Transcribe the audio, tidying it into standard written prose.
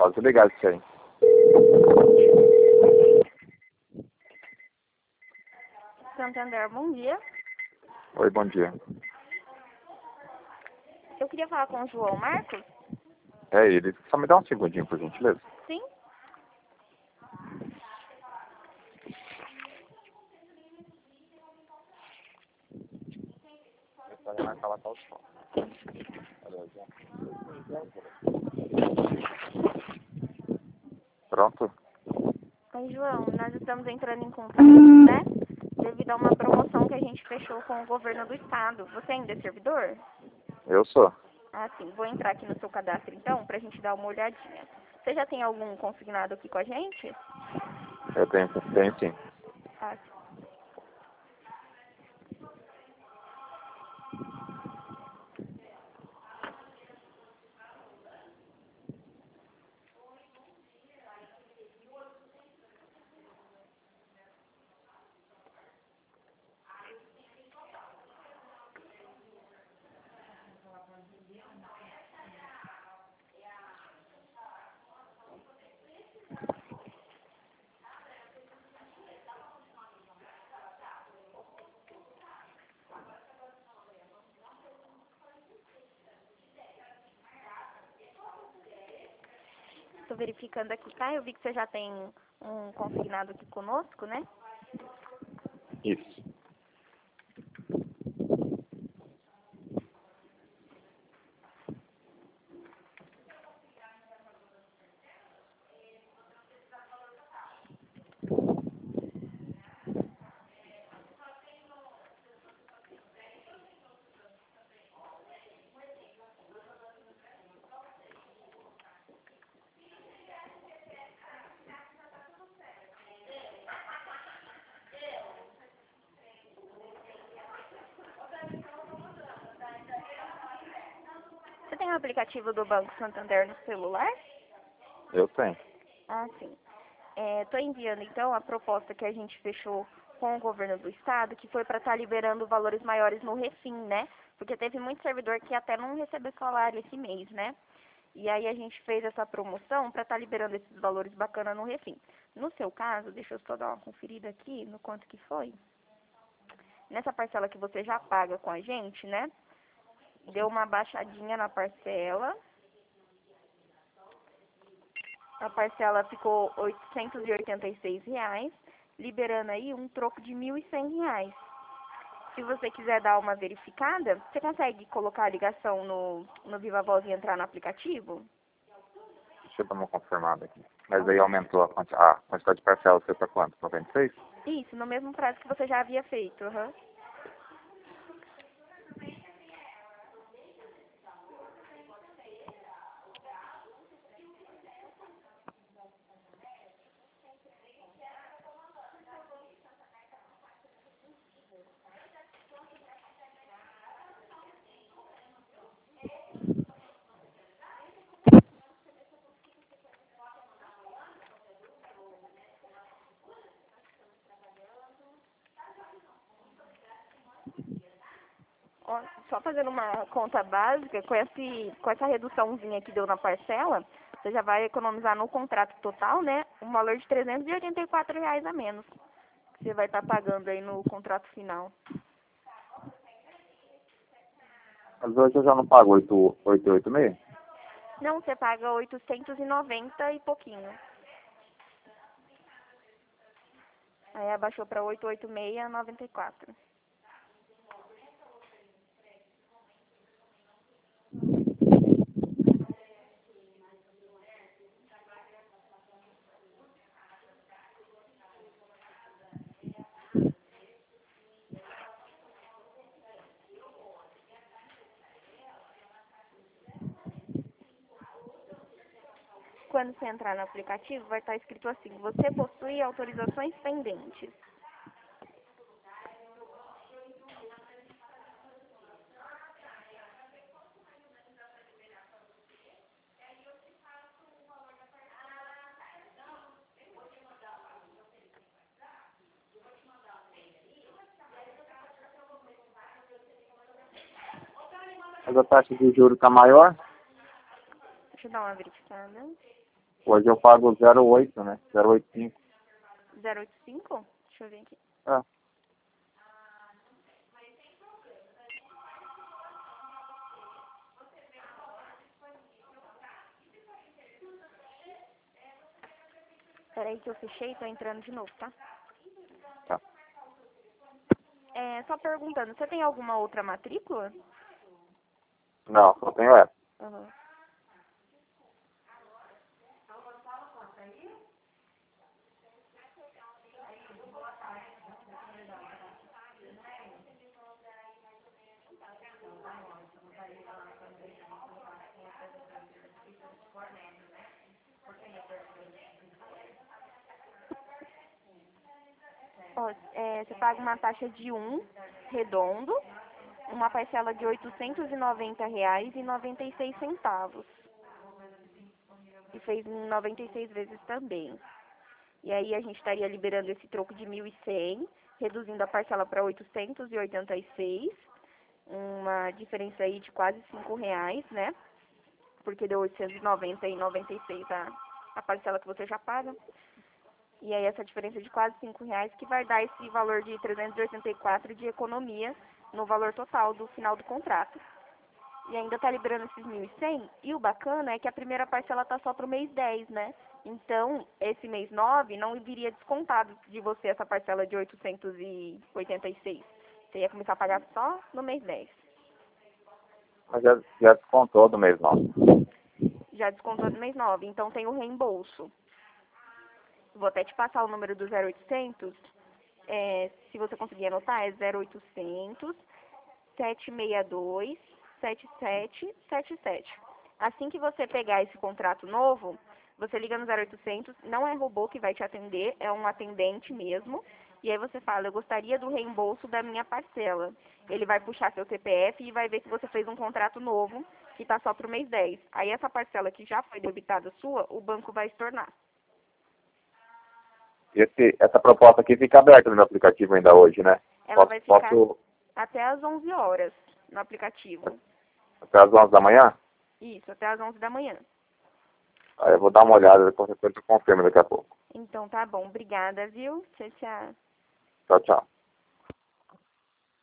Pode ligar isso aí. Santander, bom dia. Oi, bom dia. Eu queria falar com o João Marcos. É ele. Só me dá um segundinho, por gentileza. Sim? Pronto? Oi, João. Nós estamos entrando em contato, né? Devido a uma promoção que a gente fechou com o governo do estado. Você ainda é servidor? Eu sou. Ah, sim. Vou entrar aqui no seu cadastro, então, pra gente dar uma olhadinha. Você já tem algum consignado aqui com a gente? Eu tenho sim. Ah, sim. Tô verificando aqui, tá? Eu vi que você já tem um consignado aqui conosco, né? Isso. Você tem o aplicativo do Banco Santander no celular? Eu tenho. Ah, sim. Tô enviando, então, a proposta que a gente fechou com o governo do estado, que foi para estar liberando valores maiores no Refim, né? Porque teve muito servidor que até não recebeu salário esse mês, né? E aí a gente fez essa promoção para estar liberando esses valores bacana no Refim. No seu caso, deixa eu só dar uma conferida aqui no quanto que foi. Nessa parcela que você já paga com a gente, né? Deu uma baixadinha na parcela. A parcela ficou R$ 886, liberando aí um troco de R$ 1.100. Se você quiser dar uma verificada, você consegue colocar a ligação no Viva Voz e entrar no aplicativo? Deixa eu dar uma confirmada aqui. Mas aí aumentou a quantidade de parcelas. Foi para quanto? 96? Isso, no mesmo prazo que você já havia feito. Aham. Ó, só fazendo uma conta básica, com essa reduçãozinha que deu na parcela, você já vai economizar no contrato total, né? Um valor de R$ 384 a menos. Que você vai estar pagando aí no contrato final. Mas hoje eu já não pago 886? Não, você paga 890 e pouquinho. Aí abaixou para 886,94. Quando você entrar no aplicativo, vai estar escrito assim: você possui autorizações pendentes. Mas a taxa de juros está maior? Deixa eu dar uma verificada. Hoje eu pago 0,8, né? 0,85. 085? Deixa eu ver aqui. É. Peraí que eu fechei, tô entrando de novo, tá? Tá. Só perguntando, você tem alguma outra matrícula? Não, só tenho essa. Uhum. Ó, você paga uma taxa de 1 redondo, uma parcela de R$ 890,96. E fez em 96 vezes também. E aí a gente estaria liberando esse troco de 1.100, reduzindo a parcela para 886, uma diferença aí de quase R$ 5, né? Porque deu 890,96 a parcela que você já paga. E aí essa diferença de quase R$ 5 que vai dar esse valor de 384 de economia no valor total do final do contrato. E ainda tá liberando esses 1.100. E o bacana é que a primeira parcela tá só pro mês 10, né? Então, esse mês 9 não viria descontado de você essa parcela de 886. Você ia começar a pagar só no mês 10. Mas já descontou do mês 9. Já descontou no mês 9, então tem o reembolso. Vou até te passar o número do 0800. Se você conseguir anotar, é 0800 762 7777. Assim que você pegar esse contrato novo, você liga no 0800, não é robô que vai te atender, é um atendente mesmo. E aí você fala, eu gostaria do reembolso da minha parcela. Ele vai puxar seu CPF e vai ver que você fez um contrato novo, que está só para o mês 10. Aí essa parcela que já foi debitada sua, o banco vai estornar. Essa proposta aqui fica aberta no meu aplicativo ainda hoje, né? Ela vai ficar Posso até às 11 horas no aplicativo. até as 11 da manhã? Isso, até às 11 da manhã. Aí eu vou dar uma olhada, com certeza eu confirmo daqui a pouco. Então tá bom, obrigada, viu? Tchau, tchau. Tchau, tchau.